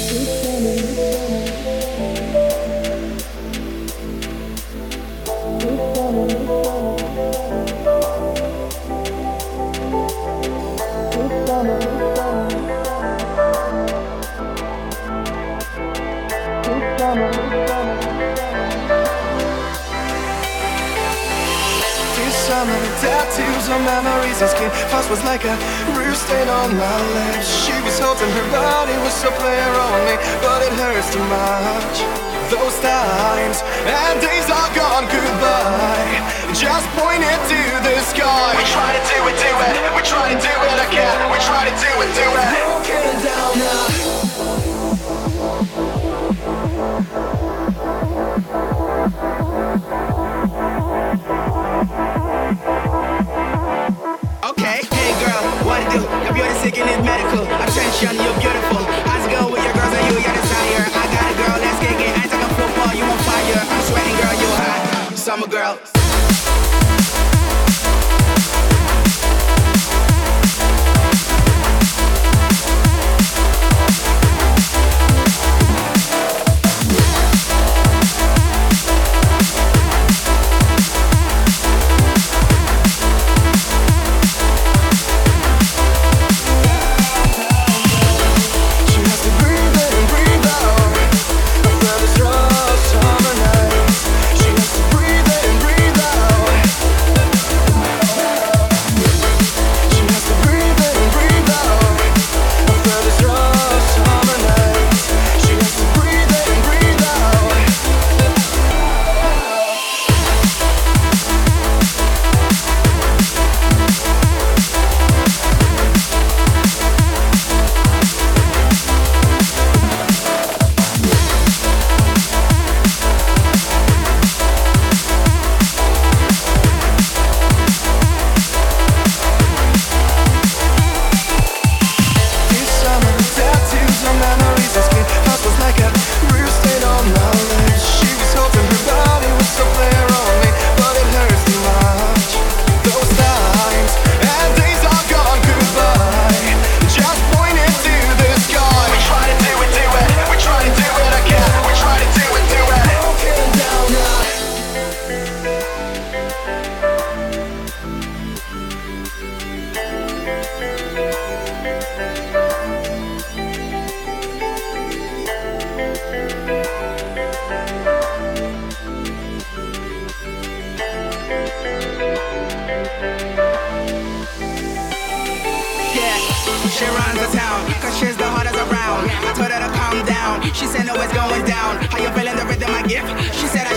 Tattoos on memories of skin. First was like a bruise stain on my lips. She was holding her body, was so player on me, but it hurts too much. Those times and days are gone, goodbye. Just point it to the sky. We try to do it, we try to do it again. We try to do it, broken down now. Your beauty sick and it's medical. Attention, you're beautiful. How's it go with your girls and you? Your desire. I got a girl, let's kick it. I ain't talking football, you on fire. I'm sweating, girl, you hot. Summer girl. She runs the town, cause she's the hottest around. I told her to calm down, she said no, it's going down. How you feeling the rhythm I give? She said